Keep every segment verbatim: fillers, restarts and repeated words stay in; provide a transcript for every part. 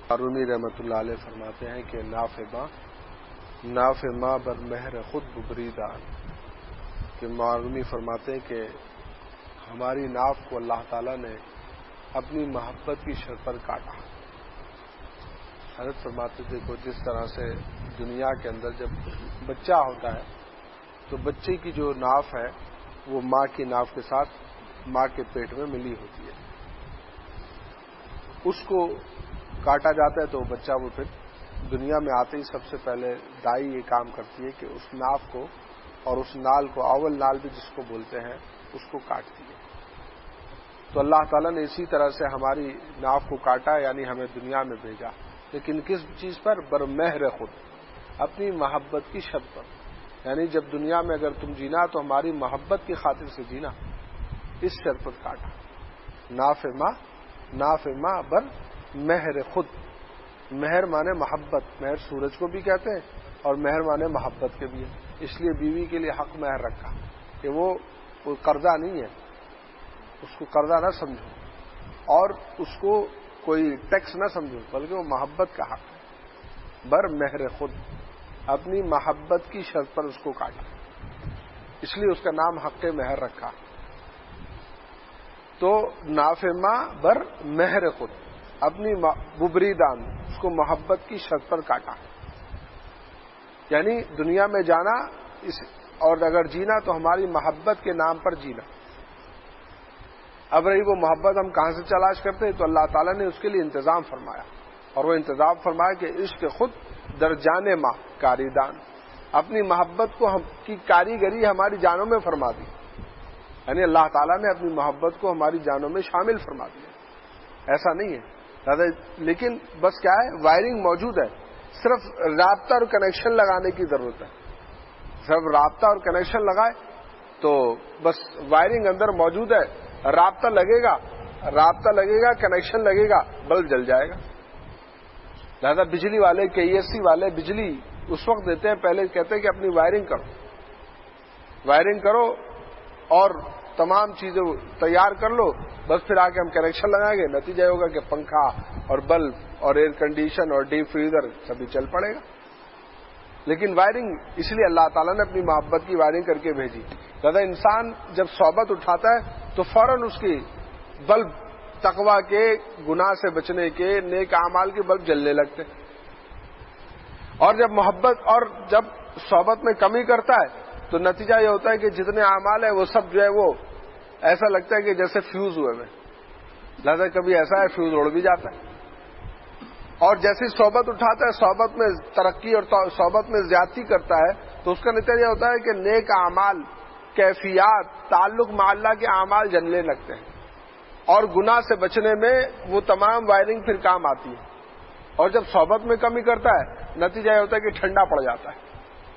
رومی رحمۃ اللہ علیہ فرماتے ہیں کہ ناف ماں ناف ماں بر مہر خود ببریدان، کہ رومی فرماتے ہیں کہ ہماری ناف کو اللہ تعالیٰ نے اپنی محبت کی شرط پر کاٹا۔ حضرت فرماتے تھے کہ جس طرح سے دنیا کے اندر جب بچہ ہوتا ہے تو بچے کی جو ناف ہے وہ ماں کی ناف کے ساتھ ماں کے پیٹ میں ملی ہوتی ہے، اس کو کاٹا جاتا ہے تو بچہ وہ پھر دنیا میں آتے ہی سب سے پہلے دائی یہ کام کرتی ہے کہ اس ناف کو اور اس نال کو، اول نال بھی جس کو بولتے ہیں، اس کو کاٹتی ہے۔ تو اللہ تعالیٰ نے اسی طرح سے ہماری ناف کو کاٹا، یعنی ہمیں دنیا میں بھیجا، لیکن کس چیز پر؟ بر مہر خود، اپنی محبت کی شرط پر، یعنی جب دنیا میں اگر تم جینا تو ہماری محبت کی خاطر سے جینا، اس شرط پر کاٹا۔ ناف ماں ناف ماں بر مہر خود، مہر مانے محبت، مہر سورج کو بھی کہتے ہیں اور مہر مانے محبت کے بھی ہے، اس لیے بیوی کے لیے حق مہر رکھا کہ وہ کوئی قرضہ نہیں ہے، اس کو قرضہ نہ سمجھو اور اس کو کوئی ٹیکس نہ سمجھو، بلکہ وہ محبت کا حق ہے۔ بر مہر خود، اپنی محبت کی شرط پر اس کو کاٹا، اس لیے اس کا نام حق مہر رکھا۔ تو ناف ماں بر مہر خود، اپنی ببریدان، اس کو محبت کی شرط پر کاٹا، یعنی دنیا میں جانا اس اور اگر جینا تو ہماری محبت کے نام پر جینا۔ اب رہی وہ محبت ہم کہاں سے تلاش کرتے ہیں، تو اللہ تعالیٰ نے اس کے لیے انتظام فرمایا، اور وہ انتظام فرمایا کہ عشق خود در جان ماں کاریدان، اپنی محبت کو ہم کی کاریگری ہماری جانوں میں فرما دی، یعنی اللہ تعالیٰ نے اپنی محبت کو ہماری جانوں میں شامل فرما دیا۔ ایسا نہیں ہے لیکن بس کیا ہے، وائرنگ موجود ہے، صرف رابطہ اور کنیکشن لگانے کی ضرورت ہے۔ صرف رابطہ اور کنیکشن لگائے تو بس وائرنگ اندر موجود ہے، رابطہ لگے گا رابطہ لگے گا کنیکشن لگے گا، بلب جل جائے گا۔ لہذا بجلی والے کے ای ایس سی والے بجلی اس وقت دیتے ہیں، پہلے کہتے ہیں کہ اپنی وائرنگ کرو وائرنگ کرو اور تمام چیزیں تیار کر لو، بس پھر آ کے ہم کنیکشن لگائیں گے، نتیجہ ہوگا کہ پنکھا اور بلب اور ایئر کنڈیشن اور ڈیپ فریزر سبھی چل پڑے گا۔ لیکن وائرنگ اس لیے اللہ تعالیٰ نے اپنی محبت کی وائرنگ کر کے بھیجی۔ لہذا انسان جب صحبت اٹھاتا ہے تو فوراً اس کی بلب تقویٰ کے، گناہ سے بچنے کے، نیک اعمال کے بلب جلنے لگتے، اور جب محبت اور جب صحبت میں کمی کرتا ہے تو نتیجہ یہ ہوتا ہے کہ جتنے اعمال ہیں وہ سب جو ہے وہ ایسا لگتا ہے کہ جیسے فیوز ہوئے ہوئے۔ لہذا کبھی ایسا ہے فیوز اڑ بھی جاتا ہے، اور جیسی صحبت اٹھاتا ہے، صحبت میں ترقی اور صحبت میں زیادتی کرتا ہے تو اس کا نتیجہ ہوتا ہے کہ نیک اعمال، کیفیات، تعلق مع اللہ کے اعمال جلنے لگتے ہیں، اور گناہ سے بچنے میں وہ تمام وائرنگ پھر کام آتی ہے۔ اور جب صحبت میں کمی کرتا ہے نتیجہ یہ ہوتا ہے کہ ٹھنڈا پڑ جاتا ہے۔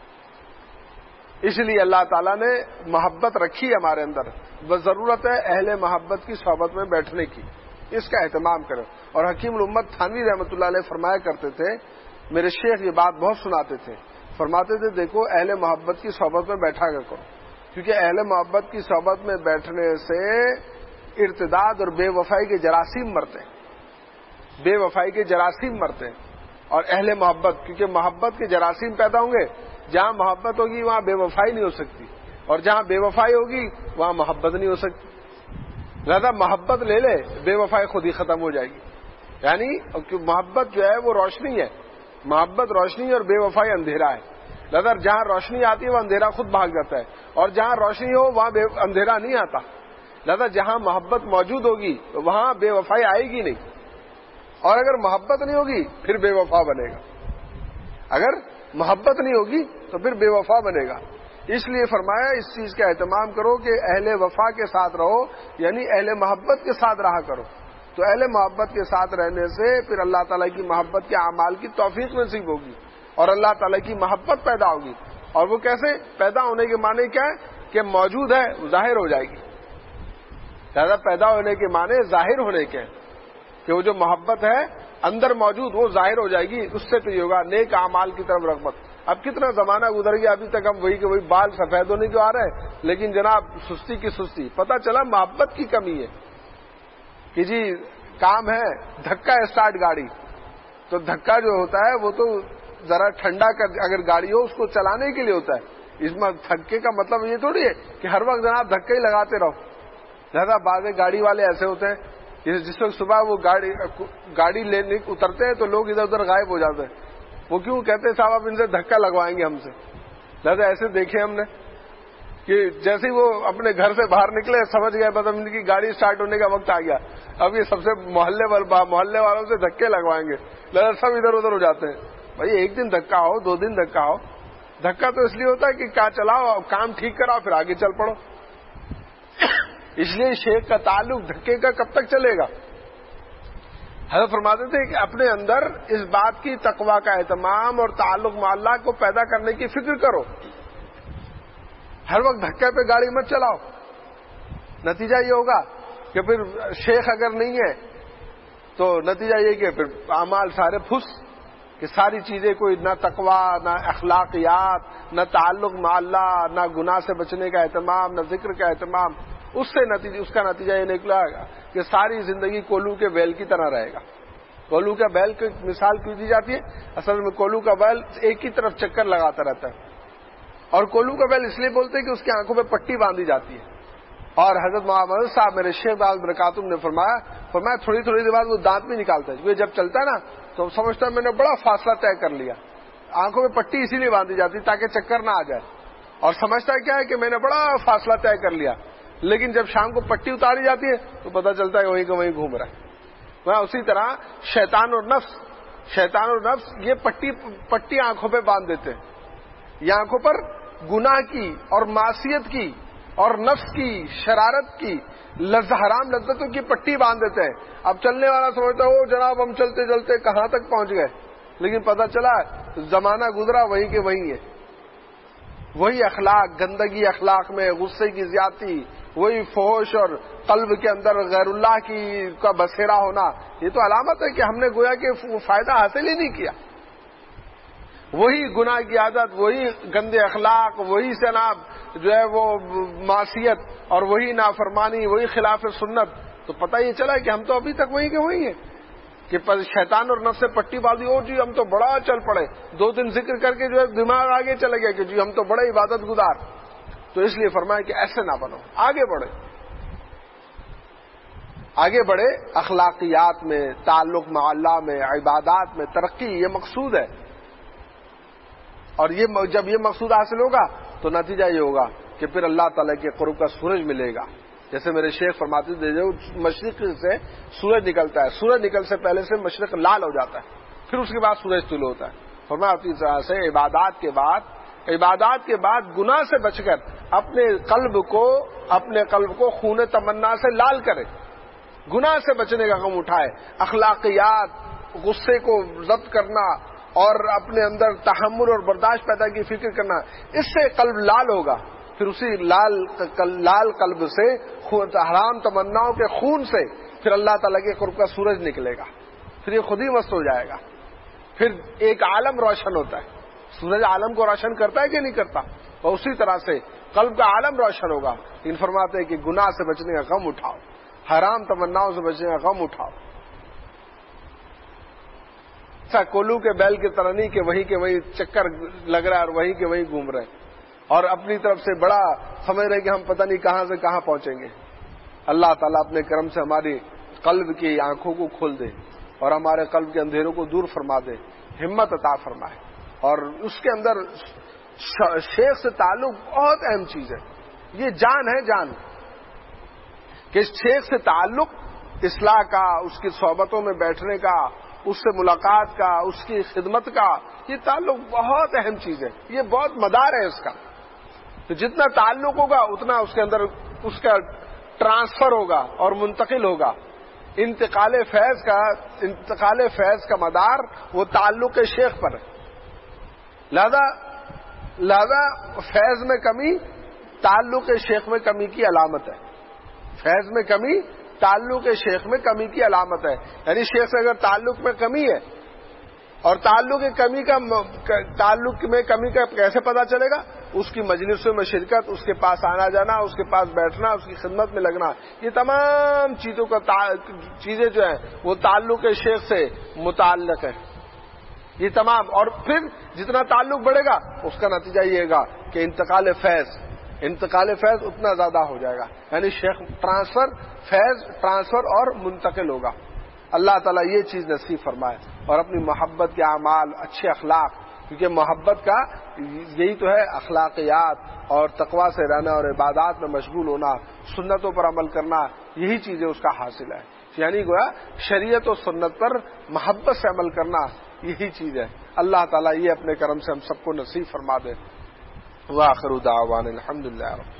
اس لیے اللہ تعالیٰ نے محبت رکھی ہمارے اندر، بس ضرورت ہے اہل محبت کی صحبت میں بیٹھنے کی، اس کا اہتمام کرو۔ اور حکیم الامت تھانوی رحمۃ اللہ علیہ فرمایا کرتے تھے، میرے شیخ یہ بات بہت سناتے تھے، فرماتے تھے دیکھو اہل محبت کی صحبت میں بیٹھا کر کرو، کیونکہ اہل محبت کی صحبت میں بیٹھنے سے ارتداد اور بے وفائی کے جراثیم مرتے ہیں، بے وفائی کے جراثیم مرتے ہیں۔ اور اہل محبت، کیونکہ محبت کے جراثیم پیدا ہوں گے، جہاں محبت ہوگی وہاں بے وفائی نہیں ہو سکتی، اور جہاں بے وفائی ہوگی وہاں محبت نہیں ہو سکتی۔ لہذا محبت لے لے، بے وفائی خود ہی ختم ہو جائے گی، یعنی محبت جو ہے وہ روشنی ہے، محبت روشنی اور بے وفائی اندھیرا ہے۔ لہذا جہاں روشنی آتی ہے وہ اندھیرا خود بھاگ جاتا ہے، اور جہاں روشنی ہو وہاں اندھیرا نہیں آتا۔ لہذا جہاں محبت موجود ہوگی وہاں بے وفائی آئے گی نہیں، اور اگر محبت نہیں ہوگی پھر بے وفا بنے گا، اگر محبت نہیں ہوگی تو پھر بے وفا بنے گا۔ اس لیے فرمایا اس چیز کا اہتمام کرو کہ اہل وفا کے ساتھ رہو، یعنی اہل محبت کے ساتھ رہا کرو، تو اہل محبت کے ساتھ رہنے سے پھر اللہ تعالیٰ کی محبت کے اعمال کی توفیق نصیب ہوگی، اور اللہ تعالیٰ کی محبت پیدا ہوگی۔ اور وہ کیسے پیدا ہونے کے معنی کیا ہے کہ موجود ہے ظاہر ہو جائے گی۔ لہذا پیدا ہونے کے معنی ظاہر ہونے کے ہیں کہ وہ جو محبت ہے اندر موجود وہ ظاہر ہو جائے گی، اس سے تو یہ ہوگا نیک اعمال کی طرف رغبت۔ اب کتنا زمانہ گزر گیا، ابھی تک ہم وہی کہ وہی بال سفید ہونے کو آ رہے ہیں، لیکن جناب سستی کی سستی، پتہ چلا محبت کی کمی ہے کہ جی کام ہے دھکا اسٹارٹ گاڑی، تو دھکا جو ہوتا ہے وہ تو ذرا ٹھنڈا کر، اگر گاڑی ہو اس کو چلانے کے لیے ہوتا ہے. اس میں دھکے کا مطلب یہ تھوڑی ہے کہ ہر وقت جناب دھکے ہی لگاتے رہو. لہذا بعض گاڑی والے ایسے ہوتے ہیں جس وقت صبح وہ گاڑی گاڑی لینے اترتے ہیں تو لوگ ادھر ادھر غائب ہو جاتے ہیں. وہ کیوں کہتے ہیں صاحب آپ ان سے دھکا لگوائیں گے ہم سے. لہذا ایسے دیکھے ہم نے کہ جیسے ہی وہ اپنے گھر سے باہر نکلے سمجھ گئے مطلب ان کی گاڑی سٹارٹ ہونے کا وقت آ گیا. اب یہ سب سے محلے محلے والوں سے دھکے لگوائیں گے. لہذا سب ادھر ادھر ہو جاتے ہیں. بھائی ایک دن دھکا ہو، دو دن دھکا ہو. دھکا تو اس لیے ہوتا ہے کہ کیا چلاؤ، کام ٹھیک کراؤ، پھر آگے چل پڑو. اس لیے شیخ کا تعلق دھکے کا کب تک چلے گا؟ حضرت فرماتے تھے کہ اپنے اندر اس بات کی تقوی کا اہتمام اور تعلق مع اللہ کو پیدا کرنے کی فکر کرو. ہر وقت دھکے پہ گاڑی مت چلاؤ. نتیجہ یہ ہوگا کہ پھر شیخ اگر نہیں ہے تو نتیجہ یہ کہ پھر اعمال سارے پھس، کہ ساری چیزیں کوئی نہ تقوی، نہ اخلاقیات، نہ تعلق مع اللہ، نہ گناہ سے بچنے کا اہتمام، نہ ذکر کا اہتمام. اس سے نتیجہ اس کا نتیجہ یہ نکلا گا کہ ساری زندگی کولو کے بیل کی طرح رہے گا. کولو کا بیل کی مثال کیوں دی جاتی ہے؟ اصل میں کولو کا بیل ایک ہی طرف چکر لگاتا رہتا ہے. اور کولو کا بیل اس لیے بولتے ہیں کہ اس کی آنکھوں پہ پٹی باندھی جاتی ہے. اور حضرت محمد صاحب میرے شیخ داؤد برکاتہم نے فرمایا فرمایا تھوڑی تھوڑی دیر بعد وہ دانت بھی نکالتا ہے. کیونکہ جب چلتا ہے نا تو سمجھتا ہے میں نے بڑا فاصلہ طے کر لیا. آنکھوں میں پٹی اسی لیے باندھی جاتی تاکہ چکر نہ آ جائے. اور سمجھتا ہے کیا ہے کہ میں نے بڑا فاصلہ طے کر لیا. لیکن جب شام کو پٹی اتاری جاتی ہے تو پتہ چلتا ہے وہیں کہ وہیں گھوم رہا ہے. وہ اسی طرح شیطان اور نفس شیطان اور نفس یہ پٹی پٹی آنکھوں پہ باندھ دیتے ہیں. یہ آنکھوں پر گناہ کی اور معصیت کی اور نفس کی شرارت کی حرام لذتوں کی پٹی باندھ دیتے ہیں. اب چلنے والا سمجھتا ہے او جناب ہم چلتے چلتے کہاں تک پہنچ گئے، لیکن پتہ چلا زمانہ گزرا وہیں کے وہیں ہے. وہی اخلاق، گندگی اخلاق میں، غصے کی زیادتی، وہی فحش اور قلب کے اندر غیر اللہ کی کا بسیرا ہونا. یہ تو علامت ہے کہ ہم نے گویا کہ فائدہ حاصل ہی نہیں کیا. وہی گناہ کی عادت، وہی گندے اخلاق، وہی جناب جو ہے وہ معصیت اور وہی نافرمانی، وہی خلاف سنت. تو پتہ یہ چلا کہ ہم تو ابھی تک وہی کے وہی ہیں کہ شیطان اور نفس سے پٹی باندھی. او جی ہم تو بڑا چل پڑے، دو دن ذکر کر کے جو ہے دماغ آگے چلے گیا کہ جی ہم تو بڑے عبادت گزار. تو اس لیے فرمایا کہ ایسے نہ بنو، آگے بڑھے آگے بڑھے اخلاقیات میں، تعلق مع اللہ میں، عبادات میں ترقی، یہ مقصود ہے. اور یہ جب یہ مقصود حاصل ہوگا تو نتیجہ یہ ہوگا کہ پھر اللہ تعالیٰ کے قرب کا سورج ملے گا. جیسے میرے شیخ فرماتے تھے جو مشرق سے سورج نکلتا ہے، سورج نکل سے پہلے سے مشرق لال ہو جاتا ہے، پھر اس کے بعد سورج طلوع ہوتا ہے. فرمایا اسی طرح سے عبادات کے بعد عبادات کے بعد گناہ سے بچ کر اپنے قلب کو اپنے قلب کو خون تمنا سے لال کرے، گناہ سے بچنے کا غم اٹھائے، اخلاقیات، غصے کو ضبط کرنا اور اپنے اندر تحمل اور برداشت پیدا کی فکر کرنا، اس سے قلب لال ہوگا. پھر اسی لال لال قلب سے حرام تمناؤں کے خون سے پھر اللہ تعالیٰ کے قرب کا سورج نکلے گا. پھر یہ خود ہی مست ہو جائے گا. پھر ایک عالم روشن ہوتا ہے. سورج عالم کو روشن کرتا ہے کہ نہیں کرتا؟ اور اسی طرح سے قلب کا عالم روشن ہوگا. ان فرماتے ہیں کہ گناہ سے بچنے کا غم اٹھاؤ، حرام تمناؤں سے بچنے کا غم اٹھاؤ. ایسا کولو کے بیل کی طرح نہیں کہ وہیں کے وہیں چکر لگ رہا ہے اور وہیں کے وہیں گھوم رہے ہیں اور اپنی طرف سے بڑا سمجھ رہے کہ ہم پتہ نہیں کہاں سے کہاں پہنچیں گے. اللہ تعالیٰ اپنے کرم سے ہماری قلب کی آنکھوں کو کھول دے اور ہمارے قلب کے اندھیروں کو دور فرما دے، ہمت عطا فرمائے. اور اس کے اندر شیخ سے تعلق بہت اہم چیز ہے. یہ جان ہے، جان کہ شیخ سے تعلق اصلاح کا، اس کی صحبتوں میں بیٹھنے کا، اس سے ملاقات کا، اس کی خدمت کا، یہ تعلق بہت اہم چیز ہے. یہ بہت مدار ہے اس کا. تو جتنا تعلق ہوگا اتنا اس کے اندر اس کا ٹرانسفر ہوگا اور منتقل ہوگا. انتقال فیض کا انتقال فیض کا مدار وہ تعلق شیخ پر ہے. لہذا لہذا فیض میں کمی تعلق شیخ میں کمی کی علامت ہے. فیض میں کمی تعلق شیخ میں کمی کی علامت ہے. یعنی شیخ سے اگر تعلق میں کمی ہے اور تعلق کمی کا تعلق میں کمی کا کیسے پتہ چلے گا؟ اس کی مجلسوں میں شرکت، اس کے پاس آنا جانا، اس کے پاس بیٹھنا، اس کی خدمت میں لگنا، یہ تمام چیزوں کا چیزیں جو ہیں وہ تعلق شیخ سے متعلق ہے. یہ تمام، اور پھر جتنا تعلق بڑھے گا اس کا نتیجہ یہ گا کہ انتقال فیض انتقال فیض اتنا زیادہ ہو جائے گا، یعنی شیخ ٹرانسفر فیض ٹرانسفر اور منتقل ہوگا۔ اللہ تعالیٰ یہ چیز نصیب فرمائے، اور اپنی محبت کے اعمال، اچھے اخلاق، کیونکہ محبت کا یہی تو ہے اخلاقیات اور تقویٰ سے رہنا اور عبادات میں مشغول ہونا، سنتوں پر عمل کرنا، یہی چیزیں اس کا حاصل ہے، یعنی گویا شریعت و سنت پر محبت سے عمل کرنا یہی چیز ہے۔ اللہ تعالیٰ یہ اپنے کرم سے ہم سب کو نصیب فرما دے۔ وآخر دعوانا الحمدللہ۔